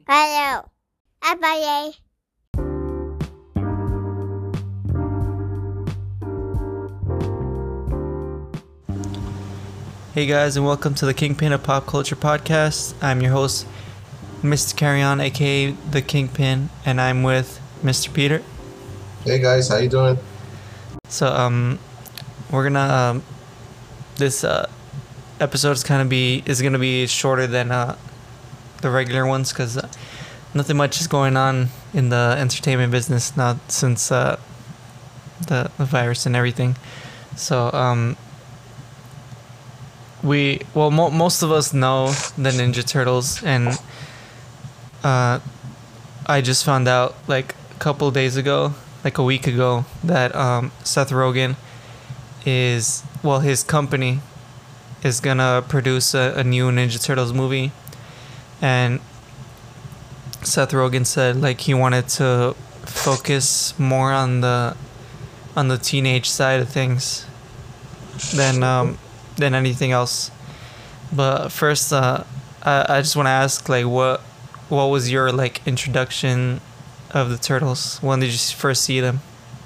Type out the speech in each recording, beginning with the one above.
Hello. Bye. Hey guys, and welcome to the Kingpin of Pop Culture Podcast. I'm your host, Mr. Carry-On, aka The Kingpin, and I'm with Mr. Peter. Hey guys, how you doing? So, we're gonna this episode is gonna be shorter than the regular ones because nothing much is going on in the entertainment business now since the virus and everything. So, most of us know the Ninja Turtles, and I just found out like a couple days ago, like a week ago, that Seth Rogen his company is gonna produce a new Ninja Turtles movie, and Seth Rogen said like he wanted to focus more on the teenage side of things than anything else. But first, I just want to ask, like, what was your like introduction of the Turtles? When did you first see them?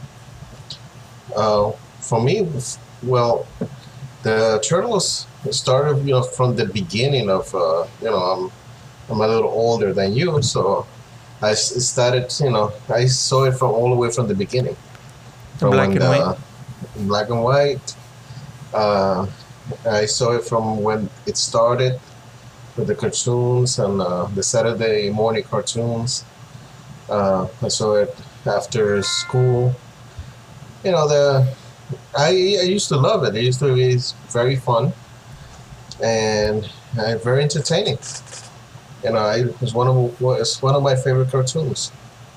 For me, well, the Turtles started, from the beginning of, I'm a little older than you, so I started, I saw it from all the way from the beginning. Black and white. Black and white. I saw it from when it started with the cartoons and the Saturday morning cartoons. I saw it after school. I used to love it. It used to be very fun and very entertaining. It was one of my favorite cartoons.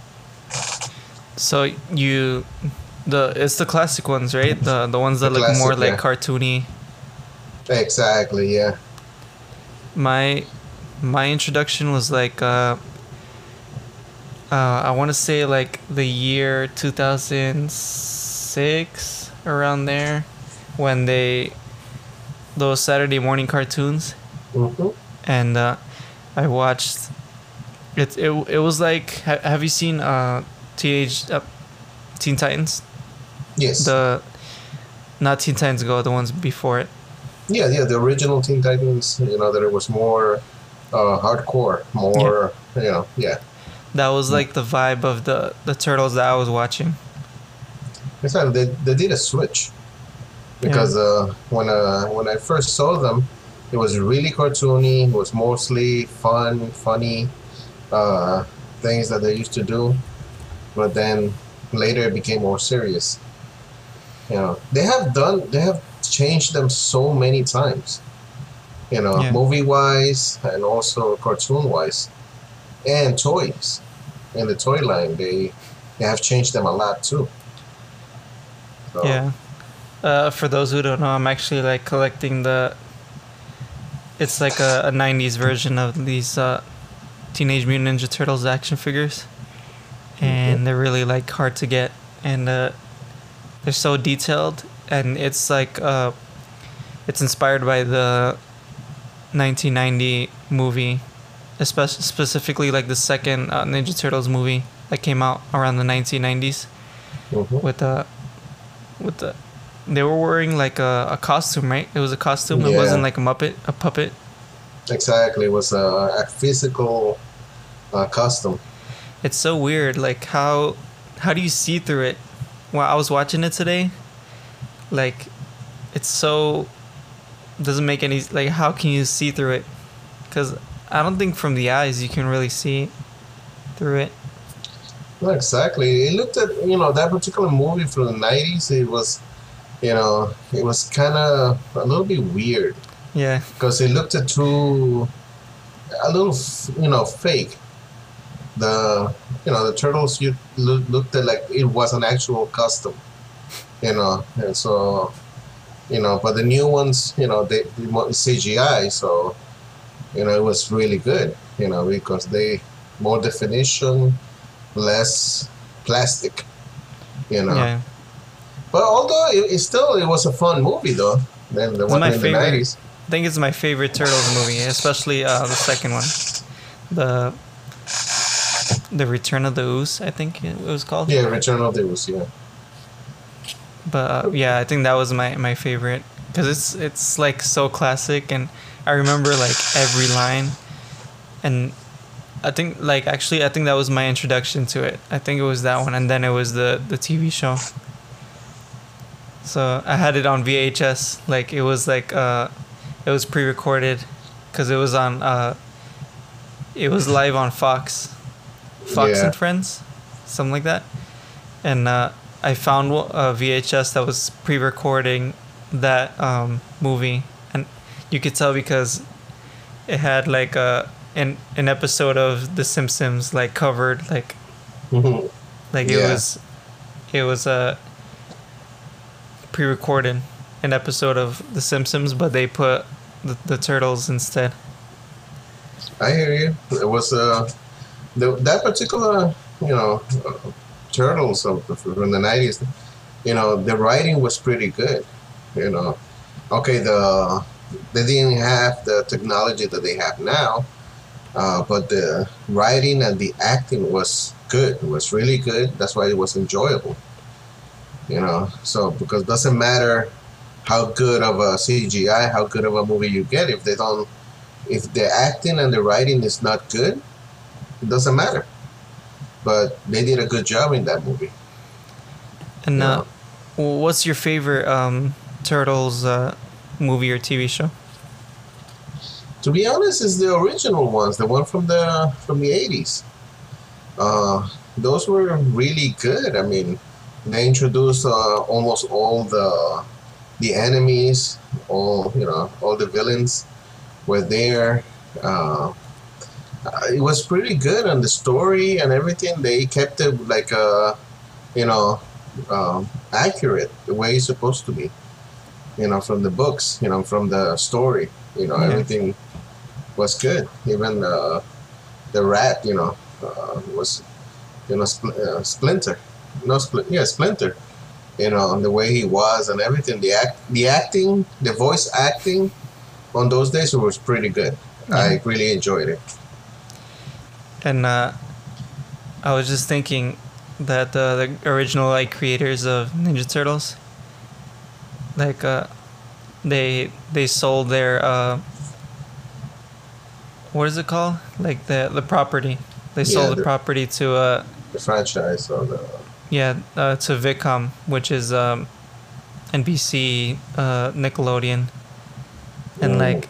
So it's the classic ones, right? The ones that look more like cartoony. Exactly, yeah. My introduction was like I want to say like the year 2006, around there, when those Saturday morning cartoons. Mm-hmm. And I watched it. It was like, have you seen Teen Titans? Yes. Not Teen Titans Go, the ones before it. Yeah, the original Teen Titans, that it was more hardcore, more, yeah. That was like the vibe of the Turtles that I was watching. Exactly, they did a switch. Because when I first saw them, it was really cartoony, it was mostly funny things that they used to do. But then later it became more serious. They have changed them so many times, movie-wise and also cartoon-wise, and toys. In the toy line, they have changed them a lot too. So. Yeah. For those who don't know, I'm actually like collecting it's like a 90s version of these Teenage Mutant Ninja Turtles action figures, and they're really like hard to get, and they're so detailed. And it's like it's inspired by the 1990 movie, specifically like the second Ninja Turtles movie that came out around the 1990s. With they were wearing like a costume, right? It was a costume. Yeah. It wasn't like a puppet. Exactly, it was a physical costume. It's so weird. Like how do you see through it? Well, I was watching it today. Like, it's so doesn't make any, like, how can you see through it? Because I don't think from the eyes you can really see through it. Not exactly. It looked at, that particular movie from the 90s, it was, it was kind of a little bit weird. Yeah. Because it looked at a little, fake. The Turtles, you looked at like it was an actual costume. And so, but the new ones, they CGI, so, it was really good, because more definition, less plastic, Yeah. But although it was a fun movie, though, than the one in the 90s. I think it's my favorite Turtles movie, especially the second one. the Return of the Ooze, I think it was called. Yeah, Return of the Ooze, yeah. But yeah, I think that was my favorite because it's like so classic, and I remember like every line, and I think like actually I think that was my introduction to it. I think it was that one, and then it was the TV show. So I had it on VHS. Like it was it was pre-recorded, because it was on it was live on Fox Yeah. and Friends, something like that, and I found a VHS that was pre-recording that movie, and you could tell because it had like an episode of The Simpsons like covered, like like Yeah. it was pre-recorded an episode of The Simpsons, but they put the Turtles instead. I hear you. It was that particular, Turtles from the 90s. The writing was pretty good. Okay, they didn't have the technology that they have now, but the writing and the acting was good. It was really good. That's why it was enjoyable. So because it doesn't matter how good of a CGI, how good of a movie you get, if the acting and the writing is not good, it doesn't matter. But they did a good job in that movie. And Yeah. what's your favorite Turtles movie or TV show? To be honest, it's the original ones, the one from the 80s. Those were really good. I mean, they introduced almost all the enemies, all the villains were there. It was pretty good, and the story and everything, they kept it like accurate the way it's supposed to be. From the books, from the story, Yeah. everything was good. Even the rat, was Splinter. Splinter. The way he was and everything. The acting, the voice acting on those days was pretty good. I really enjoyed it. And I was just thinking that the original like creators of Ninja Turtles, like they sold their what is it called? Like the property. They sold the property to The franchise or the to Viacom, which is NBC, Nickelodeon, and like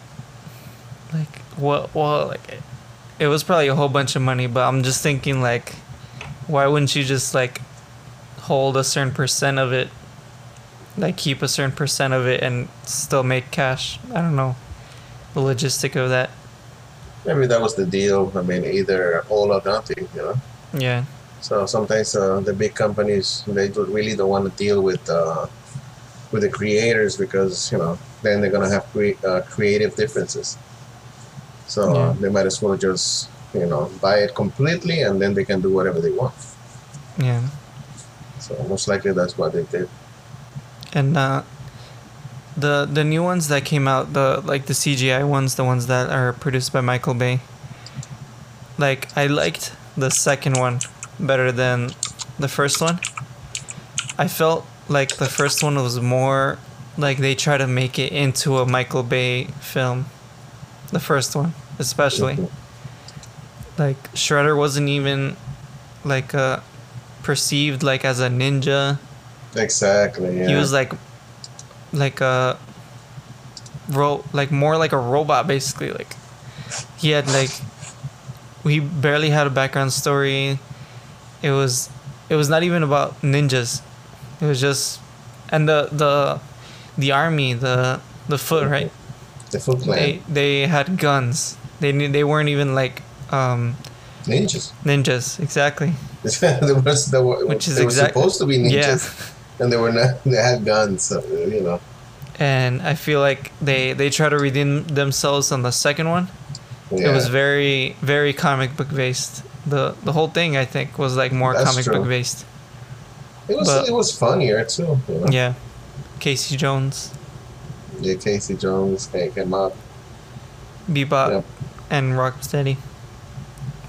it was probably a whole bunch of money, but I'm just thinking like, why wouldn't you just like hold a certain percent of it, like keep a certain percent of it and still make cash? I don't know the logistic of that. maybe that was the deal. I mean, either all or nothing. Yeah. So sometimes the big companies, they really don't want to deal with the creators, because then they're gonna have creative differences. So they might as well just buy it completely, and then they can do whatever they want. Yeah. So most likely that's what they did. And the new ones that came out, the CGI ones, the ones that are produced by Michael Bay. Like I liked the second one better than the first one. I felt like the first one was more like they try to make it into a Michael Bay film. The first one, especially. Like Shredder wasn't even like perceived like as a ninja. Exactly. Yeah. He was like a more like a robot, basically. Like he had he barely had a background story. It was not even about ninjas. It was just, and the army, the Foot, right? The Foot Clan. They had guns. They weren't even like Ninjas. ninjas, exactly. Which is they were supposed to be ninjas, Yeah. and they were not. They had guns, so, And I feel like they try to redeem themselves on the second one. Yeah. It was very, very comic book based. The whole thing, I think, was like more That's comic true. book based. It was funnier too. Yeah. Casey Jones, Yeah, Casey Jones came up. Bebop, Yep. and Rocksteady.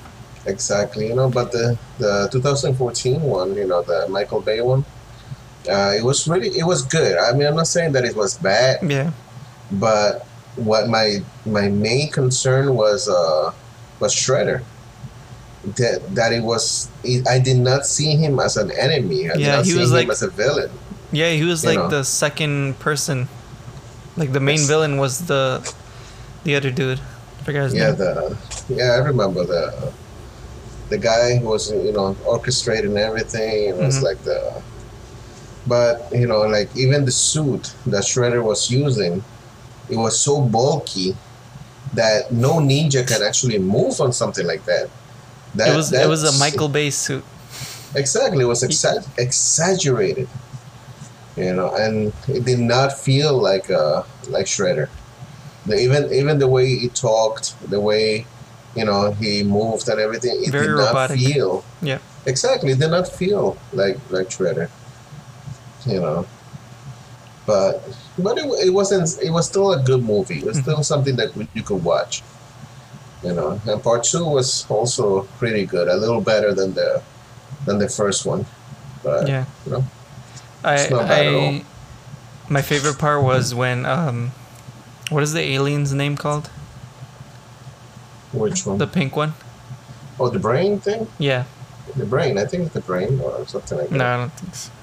exactly. But the 2014 one, the Michael Bay one, it was good. I mean, I'm not saying that it was bad, Yeah. but what my main concern was Shredder. That I did not see him as an enemy. I did Yeah, not he see was him like as a villain. he was You like know, the second person. Like the main Ex- villain was the other dude. I forgot his yeah, name. I remember the guy who was orchestrating everything. It was Hmm. like but like even the suit that Shredder was using, it was so bulky that no ninja can actually move on something like that. It was a That's Michael Bay suit. exactly, it was He, exaggerated, and it did not feel like Shredder. Even the way he talked, the way he moved and everything, it very did not robotic. feel Yeah. exactly. It did not feel like Shredder, you know. But it wasn't. It was still a good movie. It was Hmm. still something that you could watch, And part two was also pretty good, a little better than the first one, but Yeah. you know, it's I not bad at all. I my favorite part was when what is the alien's name called? Which The one? pink one? Oh, the brain thing. Yeah. The brain. I think it's the brain or something like No, that. I don't think so.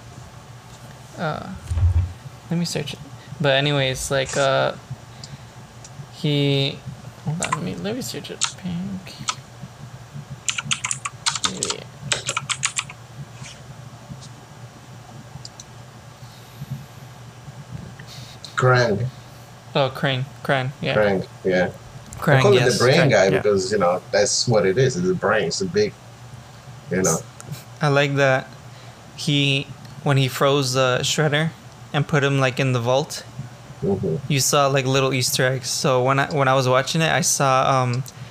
Let me search it. But anyways, like he hold on, let me search it. Pink. Yeah. Krang. Oh, Crane, yeah. Krang. Yeah. I Krang, call it the yes. brain Krang, guy yeah. because that's what it is. It's the brain. It's a big. You know. I like that when he froze Shredder and put him like in the vault, Hmm. you saw like little Easter eggs. So when I was watching it, I saw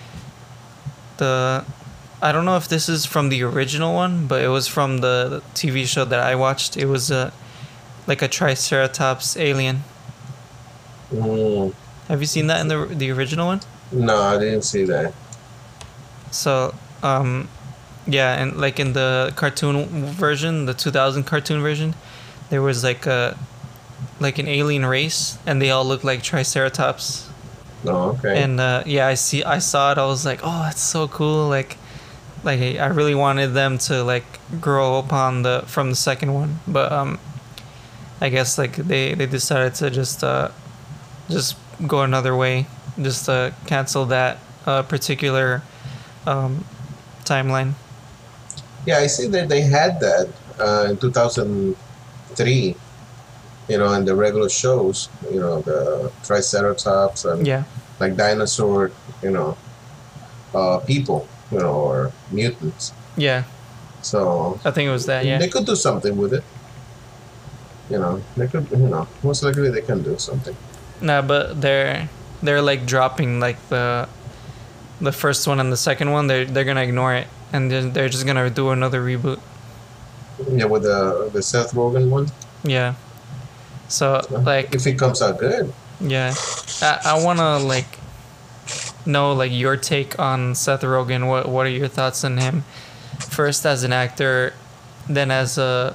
the I don't know if this is from the original one, but it was from the TV show that I watched. It was like a Triceratops alien. Mm. Have you seen that in the original one? No, I didn't see that. So yeah, and like in the cartoon version, the 2000 cartoon version, there was like an alien race, and they all look like Triceratops. No, okay. And yeah, I saw it. I was like, oh, that's so cool. Like I really wanted them to like grow upon from the second one, but I guess like they decided to just go another way, just cancel that particular timeline. Yeah, I see that they had that in 2003. In the regular shows. The Triceratops and Yeah, like dinosaur. People. Or mutants. yeah, So I think it was that. Yeah, they could do something with it. They could. Most likely they can do something. nah, but they're like dropping like the first one and the second one. They're gonna ignore it, and they're just gonna do another reboot. Yeah, with the Seth Rogen one. Yeah. So like If it comes out good. yeah, I wanna like know like your take on Seth Rogen. What are your thoughts on him? First as an actor, then as a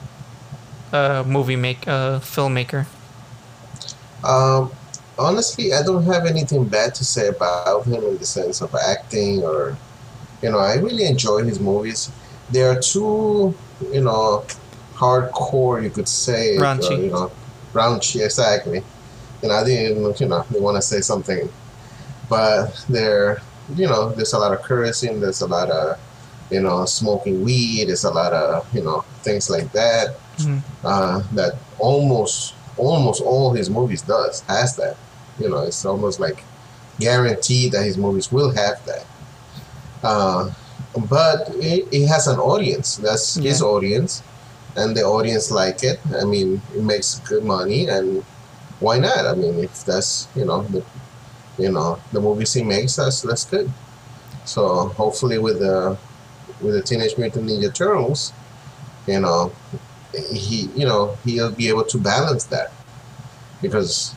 filmmaker. Um, Honestly, I don't have anything bad to say about him in the sense of acting or, I really enjoy his movies. They are too, hardcore, you could say, Raunchy. raunchy, exactly. I didn't, they want to say something, but there's a lot of cursing, there's a lot of, smoking weed, there's a lot of, things like that. Mhm. That almost all his movies has that. It's almost like guaranteed that his movies will have that. But it has an audience. That's his Yeah. audience, and the audience like it. I mean, it makes good money, and why not? I mean, if that's the movies he makes, that's good. So hopefully with the Teenage Mutant Ninja Turtles, you know, he'll be able to balance that because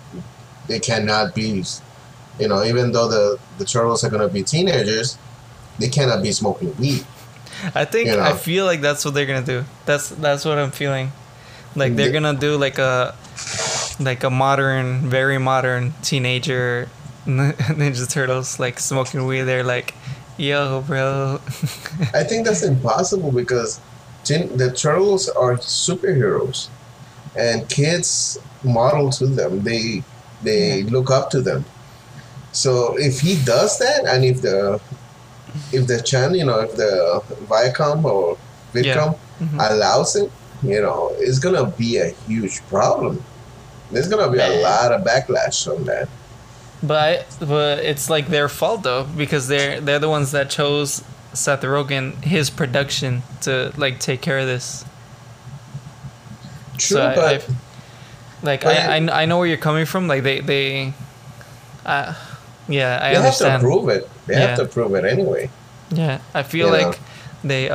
they cannot be even though the turtles are going to be teenagers, they cannot be smoking weed. I feel like that's what they're gonna do. That's what I'm feeling. Like they're gonna do like a modern, very modern teenager Ninja Turtles like smoking weed. They're like, yo, bro. I think that's impossible because the turtles are superheroes, and kids model to them. They look up to them. So if he does that, and if the channel, if the Viacom or Vidcom allows it, it's gonna be a huge problem. There's gonna be a lot of backlash on that. But it's like their fault though, because they're the ones that chose Seth Rogen, his production, to like take care of this. True, so but I know where you're coming from. Like they I understand. Have to prove it. They have to prove it anyway. Yeah, I feel like they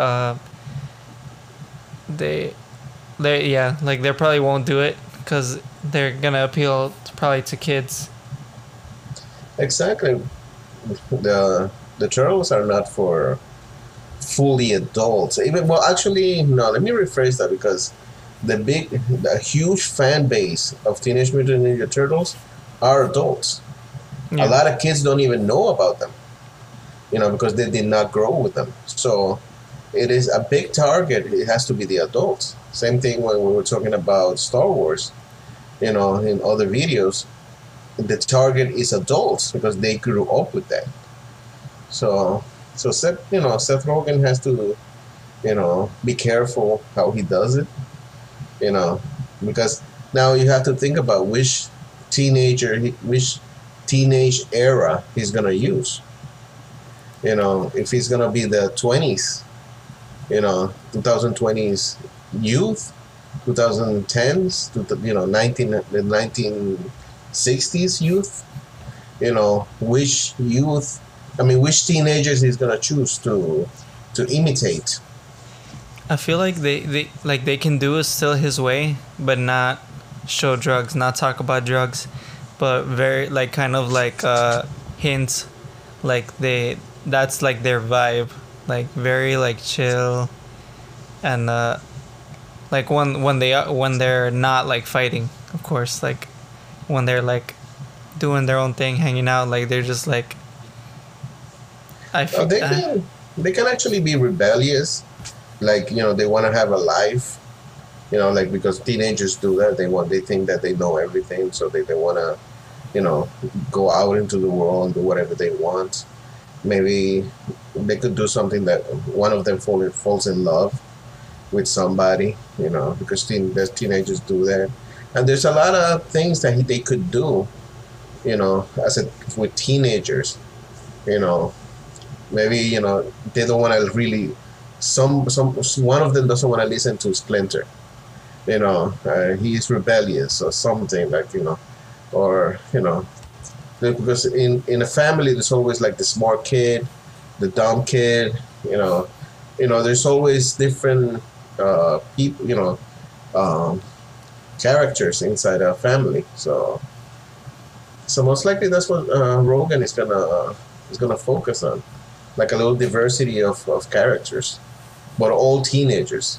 probably won't do it because they're gonna appeal probably to kids. Exactly. The turtles are not for fully adults. Actually, no. Let me rephrase that, because the huge fan base of Teenage Mutant Ninja Turtles are adults. Yeah. A lot of kids don't even know about them, because they did not grow with them. So it is a big target. It has to be the adults. Same thing when we were talking about Star Wars, in other videos. The target is adults because they grew up with that. So Seth Rogen has to, be careful how he does it, because now you have to think about which teenage era he's gonna use. If he's gonna be the 20s, 2020s youth, 2010s, the 1960s youth, which teenagers he's gonna choose to imitate. I feel like they can do it still his way, but not show drugs, not talk about drugs, but very like kind of like hints, like that's like their vibe, like very like chill, and like when they're not like fighting, of course, like when they're like doing their own thing, hanging out, like they're just like they can actually be rebellious, like they want to have a life, like because teenagers do that. They think that they know everything, so they want to go out into the world and do whatever they want. Maybe they could do something that one of them falls in love with somebody, because teenagers do that. And there's a lot of things that they could do, with teenagers, maybe, they don't want to really, one of them doesn't want to listen to Splinter, he's rebellious or something, like, or, because in a family, there's always like the smart kid, the dumb kid, there's always different people, characters inside a family. So most likely that's what Rogen is gonna focus on, like a little diversity of characters, but all teenagers.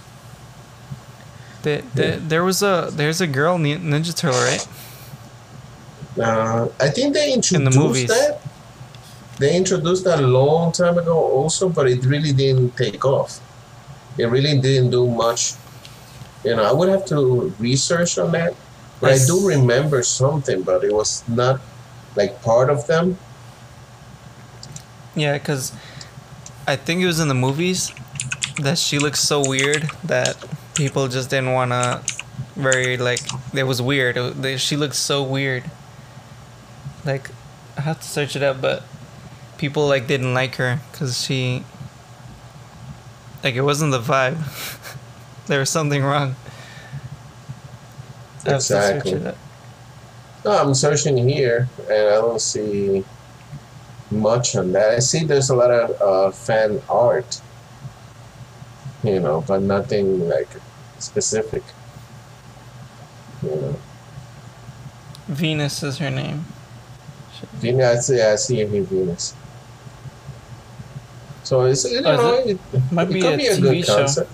There's a girl Ninja Turtle, right? I think they introduced that. They introduced that a long time ago also, but it really didn't take off. It really didn't do much. I would have to research on that. But I do remember something, but it was not like part of them. Yeah, because I think it was in the movies that she looks so weird that people just didn't want to it was weird. She looks so weird. Like, I have to search it up, but people didn't like her because she, it wasn't the vibe. There was something wrong. Exactly. No, I'm searching here and I don't see much on that. I see there's a lot of fan art, but nothing like specific. Venus is her name. Venus, I see here Venus. So So it's Might it be could a be a TV good show. concept.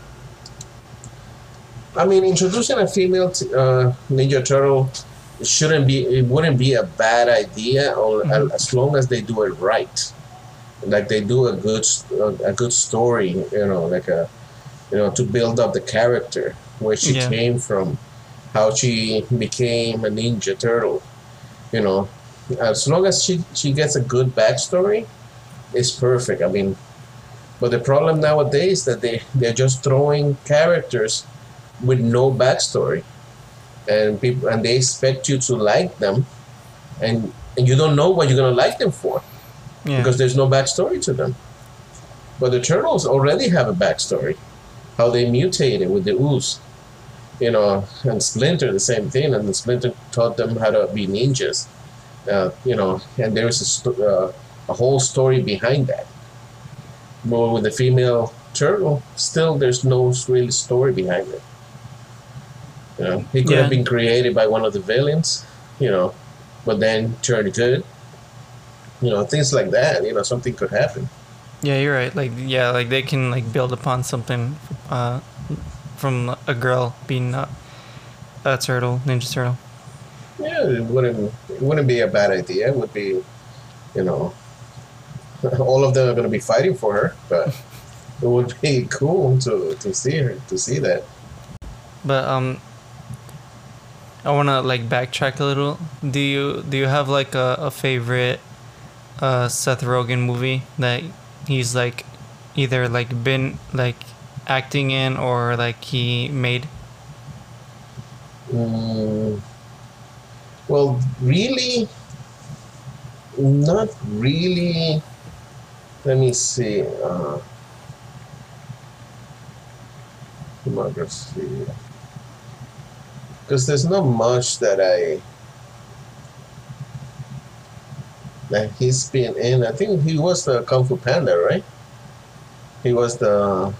I mean, introducing a female Ninja Turtle it wouldn't be a bad idea, or as long as they do it right, like they do a good story, like to build up the character, where she came from, how she became a Ninja Turtle, as long as she gets a good backstory, it's perfect. I mean, but the problem nowadays that they're just throwing characters with no backstory, and they expect you to like them, and you don't know what you're gonna like them for, because there's no backstory to them. But the turtles already have a backstory, how they mutated with the ooze, and Splinter the same thing, and the Splinter taught them how to be ninjas, and there's a whole story behind that. But with the female turtle, still there's no real story behind it. He could have been created by one of the villains, but then turned good. Things like that. Something could happen. Yeah, you're right. Like they can like build upon something from a girl being a turtle, Ninja Turtle. Yeah, it wouldn't be a bad idea. It would be, all of them are going to be fighting for her, but it would be cool to see that. But I want to like backtrack a little. Do you have like a favorite Seth Rogen movie that he's like either like been like acting in or like he made? Well, really, not really. Let me see. Filmography. Because there's not much that he's been in. I think he was the Kung Fu Panda, right? He was the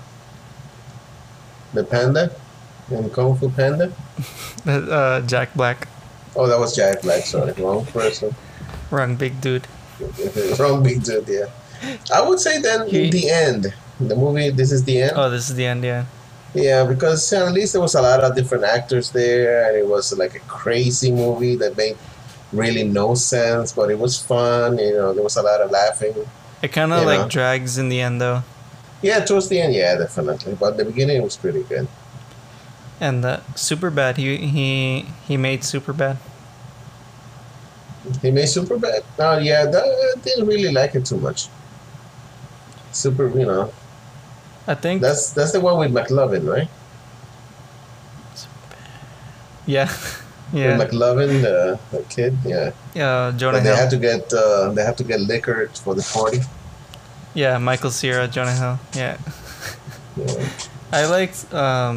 panda in Kung Fu Panda. Jack Black. Oh, that was Jack Black. Sorry, wrong person. Wrong big dude. Wrong big dude. Yeah, I would say then the end. The movie. This is the end. Oh, this is the end. Yeah. Yeah, because at least there was a lot of different actors there, and it was like a crazy movie that made really no sense, but it was fun. There was a lot of laughing. It kind of like drags in the end, though. Yeah, towards the end, yeah, definitely. But the beginning was pretty good. And Superbad, he made Superbad. He made Superbad. Oh yeah, I didn't really like it too much. I think that's the one with McLovin, right? Yeah, yeah. With McLovin, the kid, yeah. Yeah, Jonah and Hill. They have to get liquor for the party. Yeah, Michael Cera, Jonah Hill. Yeah. I liked.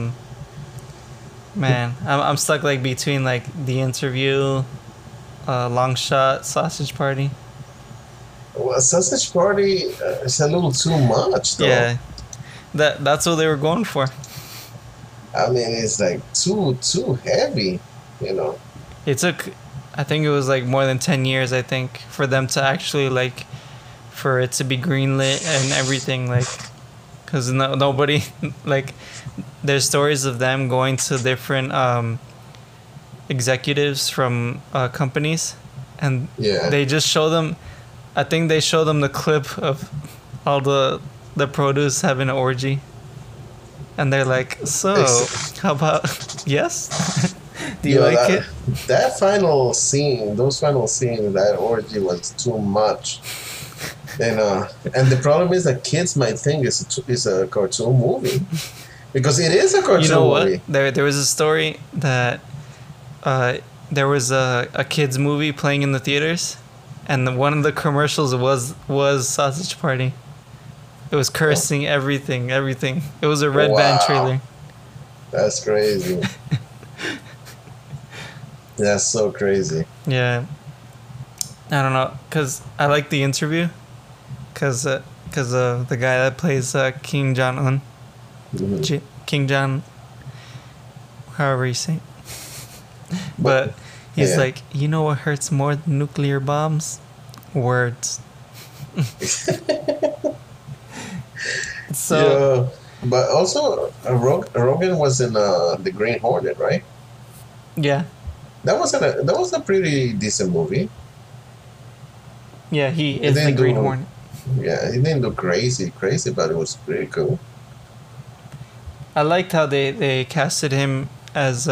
Man, I'm stuck like between like The Interview, Long Shot, Sausage Party. Well, Sausage Party is a little too much, though. Yeah. That's what they were going for. I mean, it's like too heavy, It took, I think it was like more than 10 years, I think, for them to actually like, for it to be greenlit and everything, like, because nobody, like, there's stories of them going to different executives from companies, and they just show them, I think they show them the clip of all the produce having an orgy, and they're like, so how about yes? Do you like it? That final scene, that orgy was too much. And the problem is that kids might think it's a cartoon movie, because it is a cartoon movie. What? There was a story that there was a kids movie playing in the theaters, and one of the commercials was Sausage Party. It was cursing, everything. It was a Red Band trailer. That's crazy. That's so crazy. Yeah. I don't know, because I like The Interview, because of the guy that plays King Jong-un. Mm-hmm. King John, however you say it. But he's like, you know what hurts more than nuclear bombs? Words. So Yeah, but also Rogan was in the Green Hornet, right? yeah, That was a pretty decent movie. yeah, he It is the didn't Green do Hornet. Yeah, it didn't do crazy, but it was pretty cool. I liked how they casted him as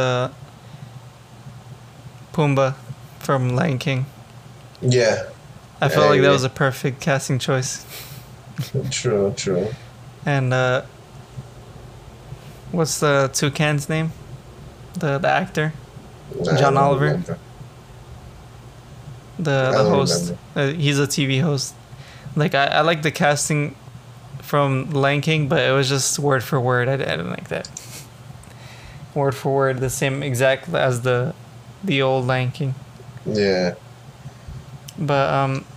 Pumbaa from Lion King. Yeah, I I felt like that agree. was a perfect casting choice. True. And what's the Toucan's name? The actor, I John don't Oliver, remember. the I don't host. remember. He's a TV host. Like I like the casting from Lion King, but it was just word for word. I didn't like that. Word for word, the same exact as the old Lion King. Yeah. But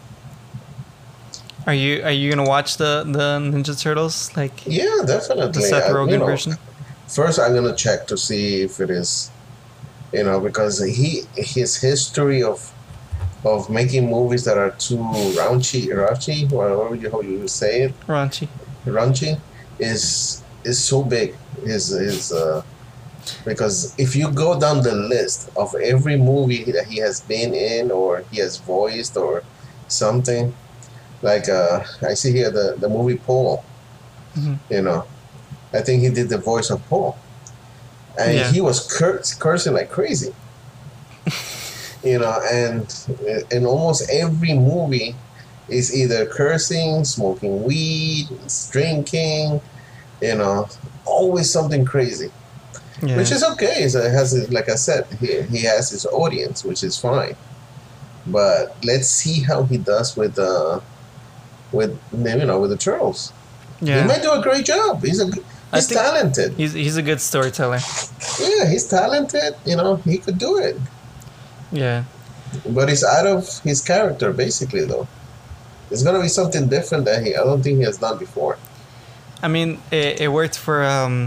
are you gonna watch the Ninja Turtles, like Yeah, definitely. the Seth Rogen version? First, I'm gonna check to see if it is, because his history of making movies that are too raunchy, whatever how you say it, Raunchy. raunchy, is so big. His because if you go down the list of every movie that he has been in or he has voiced or something, like I see here the movie Paul. Mhm. I think he did the voice of Paul, and Yeah. he was cursing like crazy. And in almost every movie is either cursing, smoking weed, drinking, always something crazy, Yeah. which is okay. So it has, like I said, he has his audience, which is fine. But let's see how he does with with the Turtles. Yeah. He might do a great job. He's I think talented. he's a good storyteller. Yeah, he's talented. He could do it. Yeah. But it's out of his character, basically, though. It's gonna be something different that I don't think he has done before. I mean, it worked for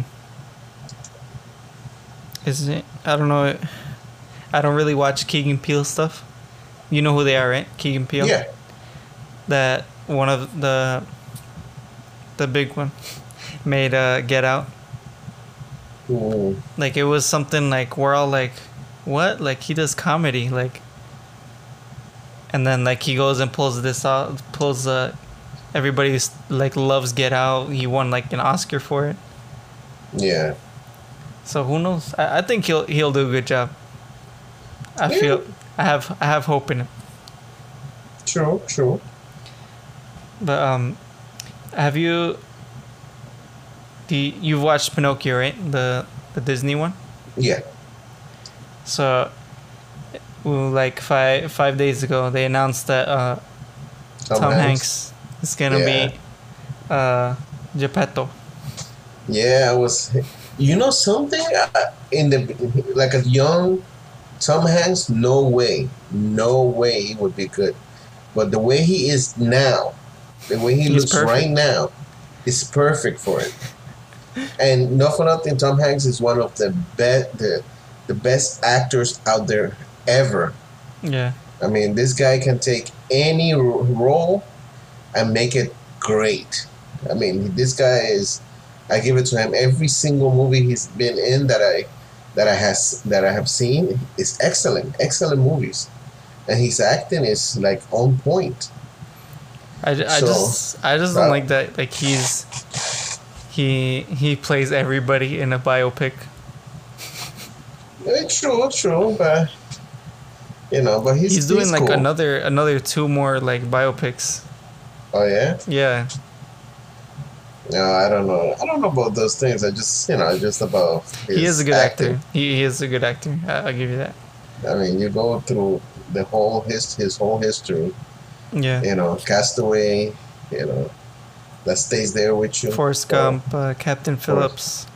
isn't it? I don't know. I don't really watch Keegan Peele stuff. You know who they are, right? Keegan Peele. Yeah. That one of the big one made Get Out. Mm. Like it was something like we're all like, what? Like he does comedy, like. And then like he goes and pulls this out, everybody's like loves Get Out. He won like an Oscar for it. Yeah. So who knows? I think he'll do a good job. I feel I have hope in him. True. But have you've watched Pinocchio, right? The Disney one. Yeah. So, like 5 days ago, they announced that Tom Hanks is gonna be Geppetto. Yeah, I was. Something in the like a young Tom Hanks. No way he would be good. But the way he is now, the way he looks perfect. right now, is perfect for it. And not for nothing, Tom Hanks is one of the best actors out there ever. Yeah. I mean, this guy can take any role and make it great. I mean, this guy is. I give it to him. Every single movie he's been in that I have seen is excellent movies, and his acting is like on point. I just don't like that. Like he plays everybody in a biopic. True, but but He's doing like cool. another 2 more like biopics. Oh yeah. Yeah. No, I don't know. I don't know about those things. I just just about. He is a good acting. actor. He is a good actor. I'll give you that. I mean, you go through the whole his whole history. Yeah. Castaway. That stays there with you. Forrest Gump, Captain Phillips,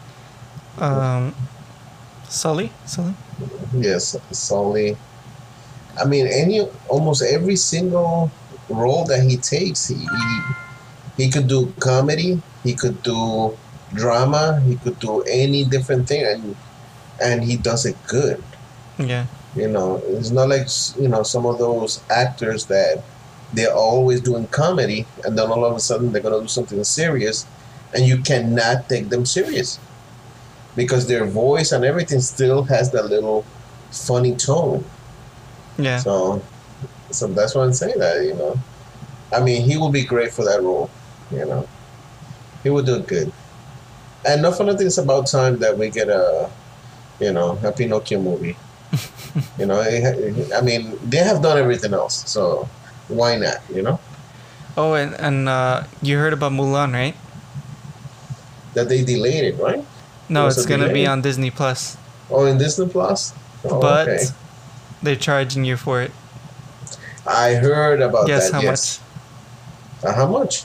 Sully. Yes, Sully. I mean, almost every single role that he takes, he could do comedy, he could do drama, he could do any different thing, and he does it good. Yeah. It's not like some of those actors that they're always doing comedy, and then all of a sudden they're gonna do something serious, and you cannot take them serious because their voice and everything still has that little funny tone. Yeah. So that's why I'm saying that, you know. I mean, he will be great for that role, you know. He would do good. And not for nothing, it's about time that we get a Pinocchio movie. You know, I mean, they have done everything else, so why not, you know? Oh, and you heard about Mulan, right? That they delayed it, right? No, Was it's it gonna be delayed? on Disney Plus, Oh, in Disney Plus? Oh, but okay. they're charging you for it. I heard about Guess that, how yes. much? How much?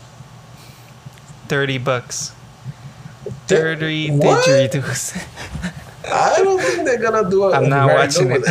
$30. 30 What? didgeridoos. I don't think they're gonna do it. I'm not watching it.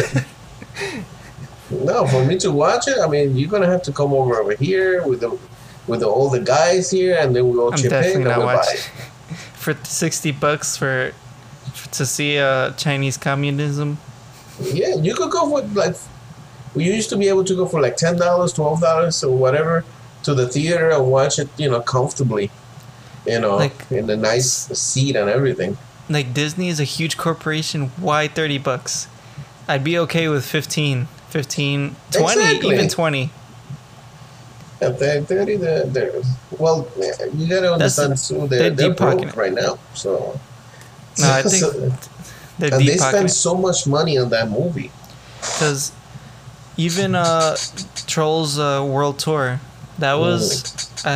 No, for me to watch it, I mean, you're gonna have to come over here with all the guys here, and then we'll I'm chip in definitely and not we'll buy watching. it. For $60 to see Chinese communism. Yeah, you could go for like we used to be able to go for like $10, $12 or whatever to the theater and watch it, you know, comfortably, you know, Like- in the nice seat and everything. Like, Disney is a huge corporation. Why $30? I'd be okay with 15, 20, Exactly. even 20. At 30, well, you gotta That's understand too, they're deep broke pocketing it. right now, so. No, I think they're and deep they spend pocketing. so much money on that movie. Because even Trolls World Tour, that was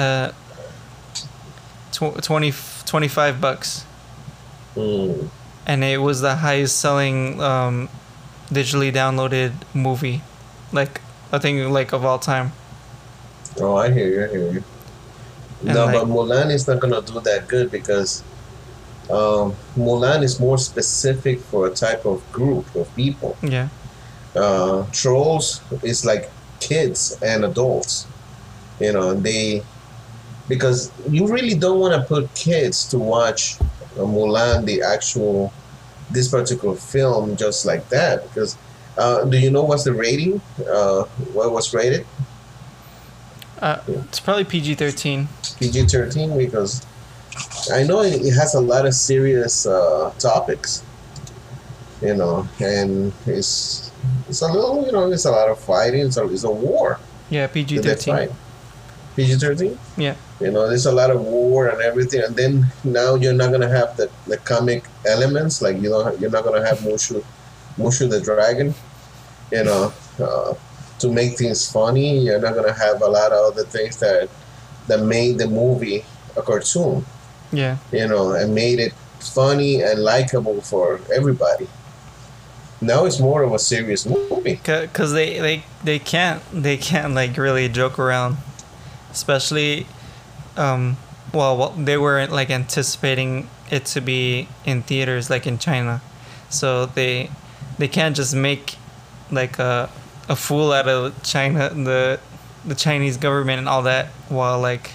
$25. Mm. And it was the highest selling digitally downloaded movie, like I think like of all time. Oh, I hear you. And No, like- but Mulan is not gonna do that good because Mulan is more specific for a type of group of people. Yeah, Trolls is like kids and adults, you know, and because you really don't want to put kids to watch Mulan, this particular film, just like that. Because do you know what's the rating? What was rated? it's probably PG-13. PG-13, because I know it has a lot of serious topics, you know, and it's a little, you know, it's a lot of fighting. It's a war. Yeah, That's PG-13. right. PG-13. Yeah, You know, there's a lot of war and everything, and then now you're not gonna have the comic elements, like you're not gonna have Mushu the dragon, you know, to make things funny. You're not gonna have a lot of other things that made the movie a cartoon, yeah. you know, and made it funny and likable for everybody. Now it's more of a serious movie. Cause they can't like really joke around, especially well they weren't like anticipating it to be in theaters like in China, so they can't just make like a fool out of China, the Chinese government and all that, while like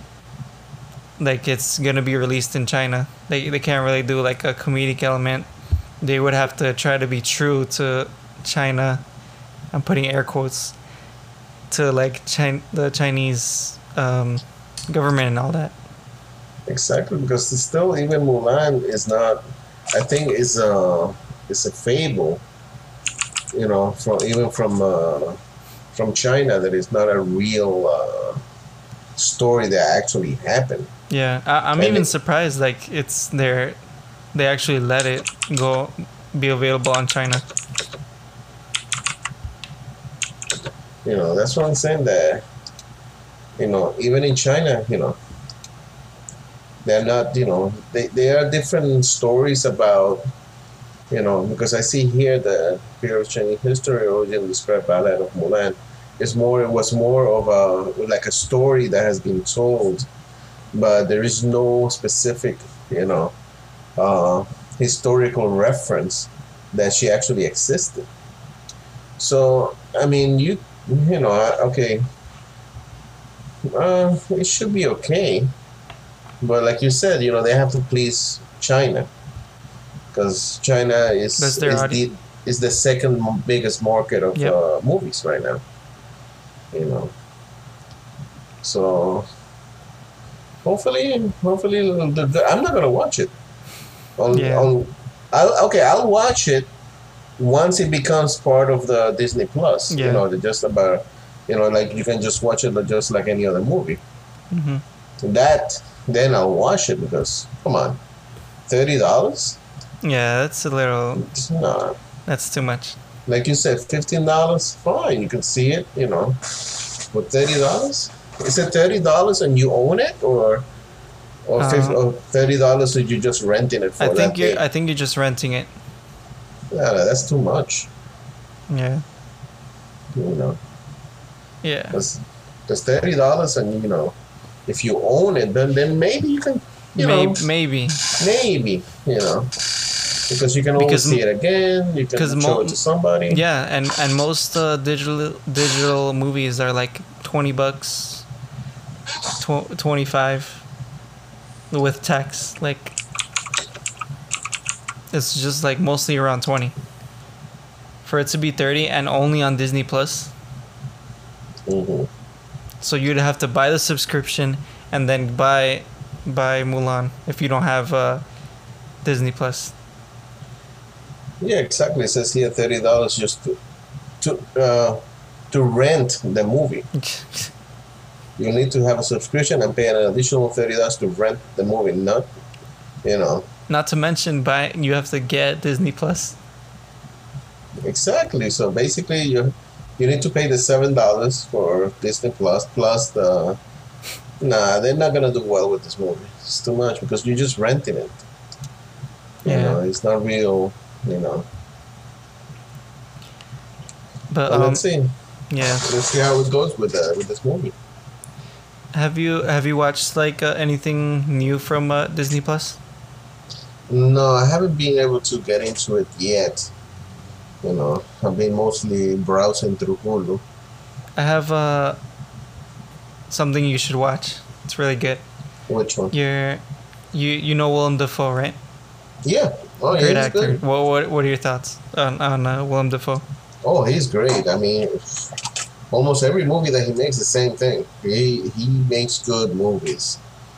it's gonna be released in China. They can't really do like a comedic element. They would have to try to be true to China. I'm putting air quotes to like the Chinese government and all that. Exactly, because it's still, even Mulan is not. I think it's a fable, you know, from China, that is not a real story that actually happened. Yeah, I'm And even it- surprised like it's there. They actually let it go be available on China. You know, that's what I'm saying, that, you know, even in China, you know, they're not, you know, there are different stories about, you know, because I see here the Period of Chinese History, originally described Ballad of Mulan. It was more of like a story that has been told, but there is no specific, you know, historical reference that she actually existed. So, I mean, you know, okay, it should be okay, but like you said, you know, they have to please China, because China is That's their audience. is the second biggest market of Yep. movies right now. You know, so hopefully, I'm not gonna watch it. Yeah. I'll watch it once it becomes part of the Disney Plus. Yeah. Just about, like you can just watch it just like any other movie. Hmm. That then I'll watch it because come on, $30? Yeah, that's a little. Nah, That's too much. like you said, $15. Fine, you can see it. With $30, is it $30 and you own it, or $30 so you're just renting it for I that think day? I think you're just renting it. Yeah, that's too much. Yeah. You know, Yeah. that's $30, and if you own it, then maybe you can, Maybe. maybe, because you can always Because see it again. You can because show it to somebody. Yeah, and most digital movies are like $20, 25 with tax. Like it's just like mostly around 20. For it to be 30 and only on Disney Plus. Hmm. So you'd have to buy the subscription and then buy Mulan if you don't have Disney Plus. Yeah, exactly. It says here $30 just to rent the movie. You need to have a subscription and pay an additional $30 to rent the movie. Not, Not to mention you have to get Disney Plus. exactly. So basically, you need to pay the $7 for Disney plus the. Nah, they're not gonna do well with this movie. It's too much because you're just renting it. Yeah. It's not real. But But let's see. yeah. Let's see how it goes with this movie. Have you watched like anything new from Disney Plus? No, I haven't been able to get into it yet. I've been mostly browsing through Hulu. I have something you should watch. It's really good. Which one? You know Willem Dafoe, right? Yeah. Oh, Great he's actor. good. What are your thoughts on Willem Dafoe? Oh, he's great. I mean, almost every movie that he makes the same thing. He makes good movies.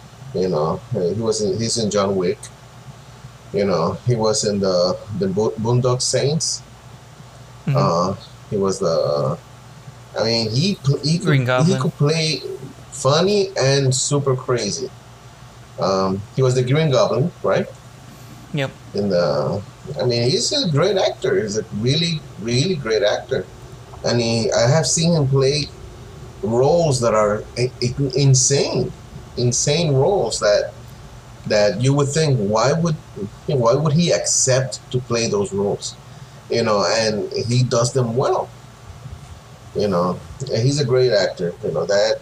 He's in John Wick. He was in the Boondock Saints. Mhm. He was the. I mean, Green Goblin. he could play funny and super crazy. He was the Green Goblin, right? Yep. He's a great actor. He's a really, really great actor, and I have seen him play roles that are insane roles that you would think why would he accept to play those roles, and he does them well. And he's a great actor. That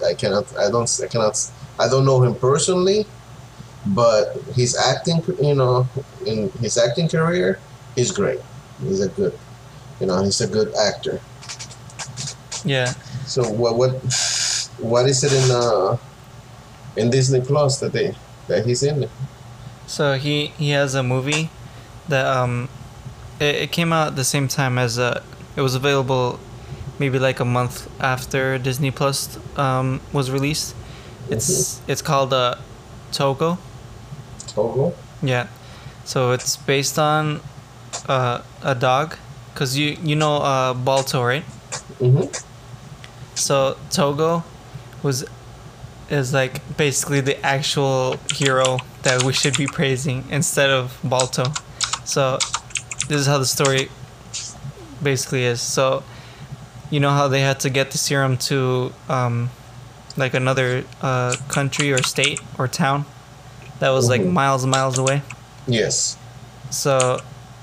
I don't know him personally, but his acting, in his acting career, is great. He's a good, he's a good actor. Yeah. So what is it in Disney Plus that he's in? So he has a movie that it came out at the same time as it was available maybe like a month after Disney Plus was released. It's called Togo. Togo? Yeah. So it's based on a dog, cause you know Balto, right? Mm-hmm. So Togo is like basically the actual hero that we should be praising instead of Balto. So this is how the story basically is. So you know how they had to get the serum to like another country or state or town that was like miles and miles away. Yes. So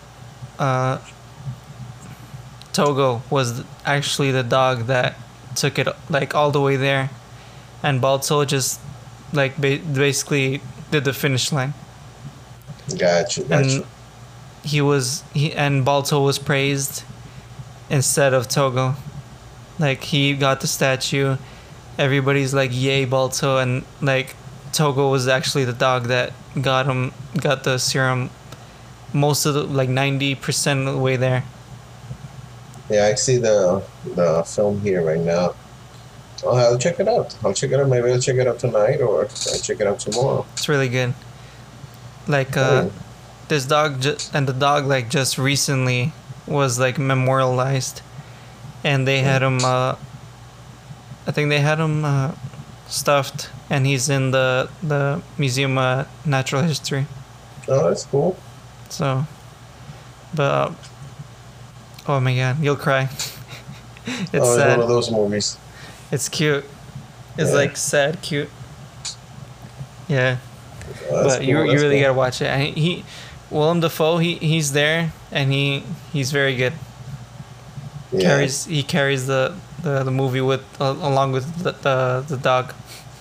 Togo was actually the dog that took it like all the way there, and Balto just like basically did the finish line. Gotcha. And Balto was praised instead of Togo. Like he got the statue, everybody's like yay Balto, and like Togo was actually the dog that got the serum most of the like 90% of the way there. Yeah, I see the film here right now. I'll check it out. I'll check it out. Maybe I'll check it out tonight, or I'll check it out tomorrow. It's really good. Like Oh, this dog and the dog like just recently was like memorialized, and they had him. I think they had him stuffed, and he's in the Museum of Natural History. oh, that's cool. So, but oh my god, you'll cry. It's Oh, it's sad. one of those movies. It's cute. It's Yeah. like sad, cute. Yeah, Oh, that's but you cool, you that's really cool. gotta watch it. Willem Dafoe, he's there, and he's very good. Yeah. He carries the movie with along with the dog.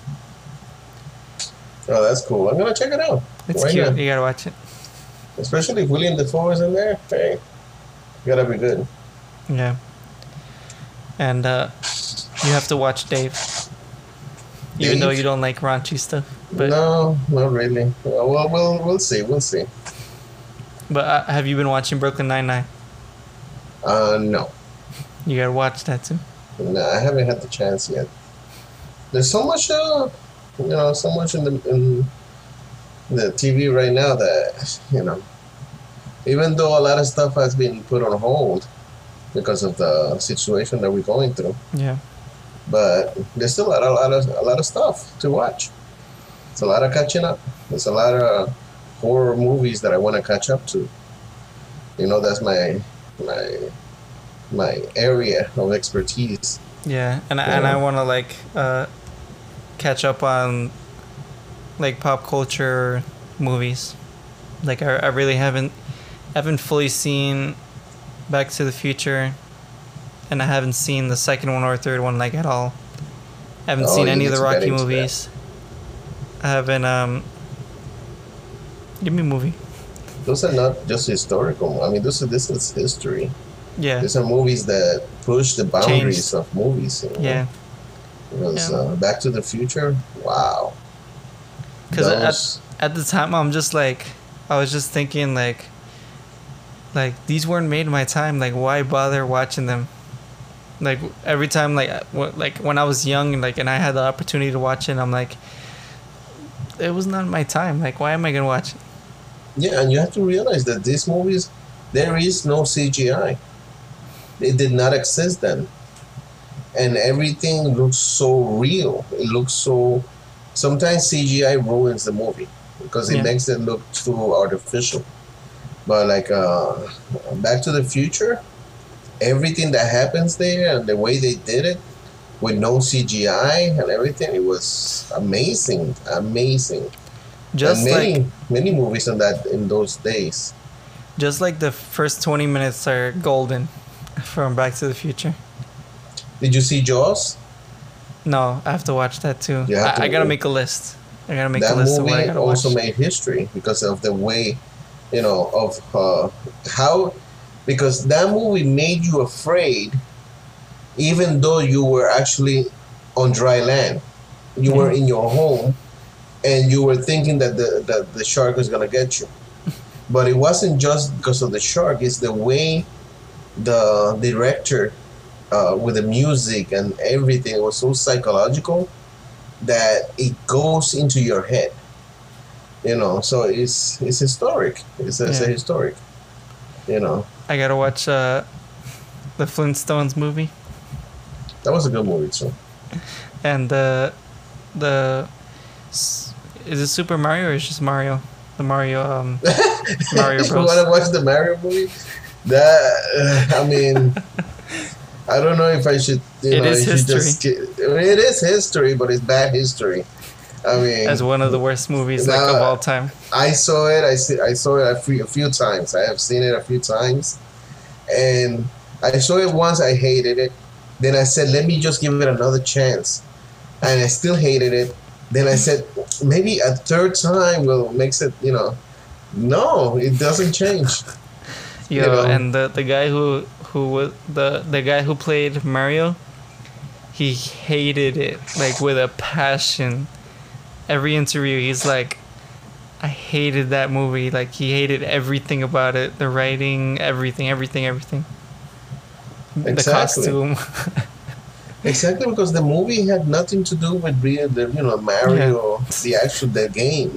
Oh, that's cool. I'm gonna check it out. It's Why cute. not? You gotta watch it. Especially if William Defoe is in there. Hey, gotta be good. Yeah. And you have to watch Dave, even though Dave? you don't like raunchy stuff. But No, not really. Well, we'll see. We'll see. have you been watching Brooklyn Nine-Nine? No. You gotta watch that too. No, I haven't had the chance yet. There's so much, so much in the TV right now that, even though a lot of stuff has been put on hold because of the situation that we're going through, Yeah. but there's still a lot of stuff to watch. It's a lot of catching up. There's a lot of horror movies that I want to catch up to. That's my area of expertise. Yeah, and Yeah. I want to like catch up on like pop culture movies. Like I really haven't fully seen Back to the Future, and I haven't seen the second one or third one like at all. I haven't Oh, seen you any of need the to get Rocky into that. movies. I haven't give me a movie. Those are not just historical. I mean, this is history. Yeah. These are movies that push the boundaries Changed. of movies. Yeah. Because Yeah. Back to the Future, wow. Because Those- at the time I was just thinking like these weren't made in my time. Like why bother watching them? Like every time like when I was young and I had the opportunity to watch it, I'm like, it was not my time. Like why am I gonna watch it? yeah, and you have to realize that these movies, there is no CGI. It did not exist then. And everything looks so real. It looks so. Sometimes CGI ruins the movie because it Yeah. makes it look too artificial. But Back to the Future, everything that happens there and the way they did it with no CGI and everything, it was amazing, amazing. Just And many movies in those days. just like the first 20 minutes are golden from Back to the Future. Did you see Jaws? No, I have to watch that too. You have to- I gotta make a list. I gotta make a That list of what I movie gotta also watch. made history because of the way, of how, because that movie made you afraid, even though you were actually on dry land. You were in your home, and you were thinking that the shark was gonna get you. But it wasn't just because of the shark; it's the way the director, with the music and everything, was so psychological that it goes into your head. So it's historic. It's a Yeah. historic. I gotta watch the Flintstones movie That was a good movie too. and is it Super Mario or is it just Mario? The Mario Mario You Bros. want to watch the Mario movie? That I mean, I don't know if I should. It is you should history. it is history, but it's bad history. I mean, As one of the worst movies like of all time. I saw it. I saw it a few times. I have seen it a few times, and I saw it once. I hated it. Then I said, let me just give it another chance, and I still hated it. Then I said, maybe a third time will makes it. No, it doesn't change. Yo, know. and the guy who was the guy who played Mario, he hated it like with a passion. Every interview, he's like, I hated that movie. Like he hated everything about it, the writing, everything. The Exactly. costume. Exactly, because the movie had nothing to do with Mario, the game,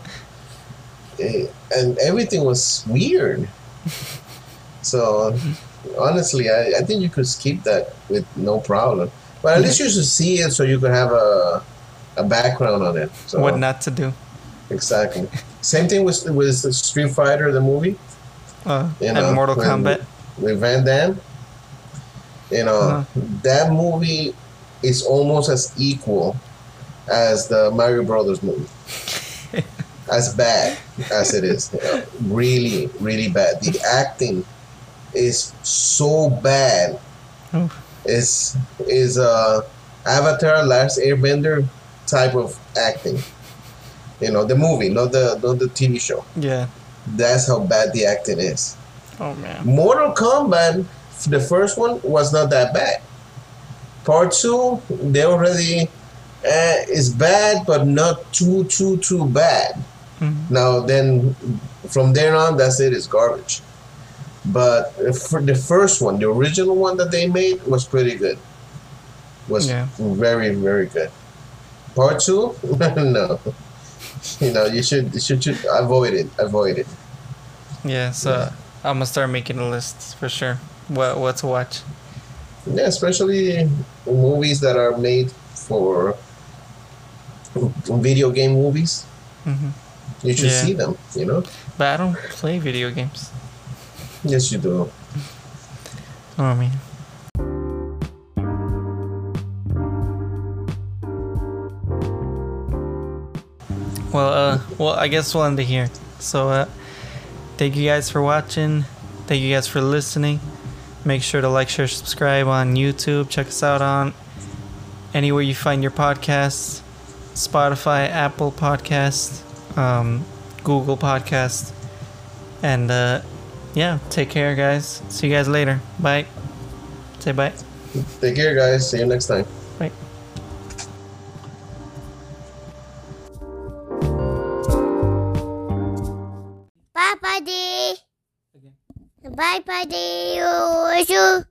and everything was weird. So honestly, I think you could skip that with no problem. But at least you should see it so you could have a background on it. So What not to do. exactly. Same thing with Street Fighter, the movie. And Mortal Kombat. With Van Damme. That movie is almost as equal as the Mario Brothers movie. As bad as it is. Really, really bad. The acting is so bad. Is Avatar Last Airbender type of acting. The movie, not the TV show. Yeah. That's how bad the acting is. Oh man. Mortal Kombat, the first one was not that bad. Part 2, they already is bad, but not too bad. Mm-hmm. Now then, from there on, that's it. It's garbage. But for the first one, the original one that they made was pretty good. Was very, very good. Part 2, no. You should avoid it. Avoid it. Yeah. So I'm gonna start making a list for sure. What to watch. Yeah, especially movies that are made for video game movies. Mm-hmm. You should see them. But I don't play video games. Yes, you do. Oh man. Well, I guess we'll end it here. So, thank you guys for watching. Thank you guys for listening. Make sure to like, share, subscribe on YouTube. Check us out on anywhere you find your podcasts. Spotify, Apple Podcasts, Google Podcasts. And, take care, guys. See you guys later. Bye. Say bye. Take care, guys. See you next time. Bye. Bye, buddy. Bye, buddy.